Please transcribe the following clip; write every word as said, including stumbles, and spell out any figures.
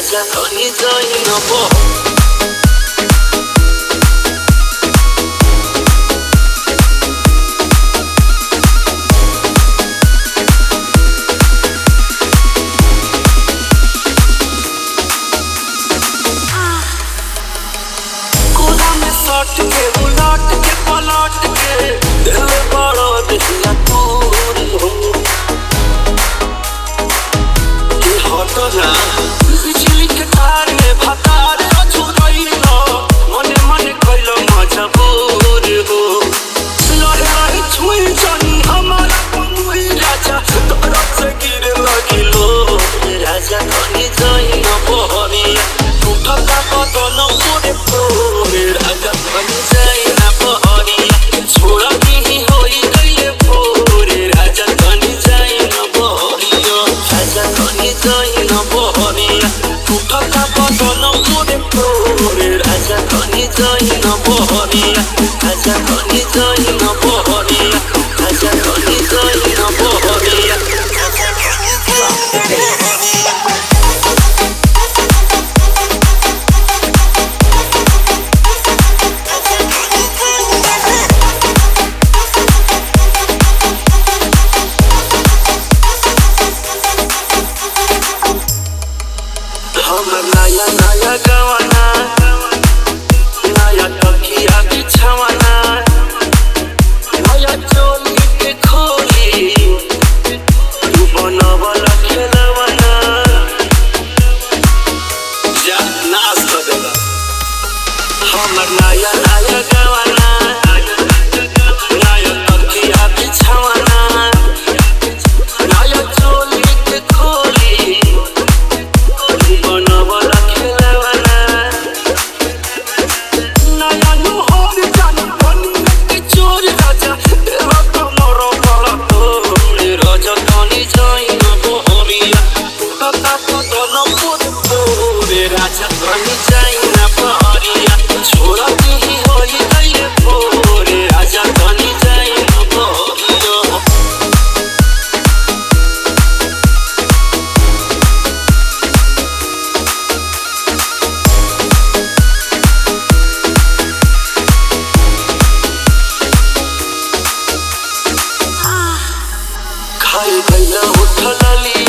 राजा धनी जाई न बो सट के उलट के पलट के दिल बड़ा दिखला तूरी हो ये हटना बिजली के तार में भतार अछुरइलो मने मने कइलो मजबूर हो लहे लहे छुई जानी हमार मुई राजा तोरा से गिरे लगिलो राजा धनी जाई न बहरिया टूटला बदन मोरे प्रोरे राजा धनी जाई न बहरिया छोड़ा ही होई गइले भोरे राजा धनी जाई न बहरिया राजा धनी जाई न बहरिया टूटला बदन मोरे प्रोरे राजा धनी जाई न बहरिया राजा धनी जाई न बहरिया राजा धनी जाई न बहरिया हमर नया नया गवाना नया तकिया बिछवाना नया चोली के खोली तू बनवल खेलवाना जा नाच कर देगा हमर नया नया गवाना नया तकिया बिछवाना नया चोली के खोली बनवल खेलवाना नया नुहर जानी बनी के चोर राजा तेरा कमर बड़ा तोरे राजा धनी जाई न बहरिया तता बदन मोरे प्रोरे राजा धनी जाई न बहरिया छोड़ा ही होई गइले भोरे राजा धनी जाई न बहरिया खाई गइला उठल ली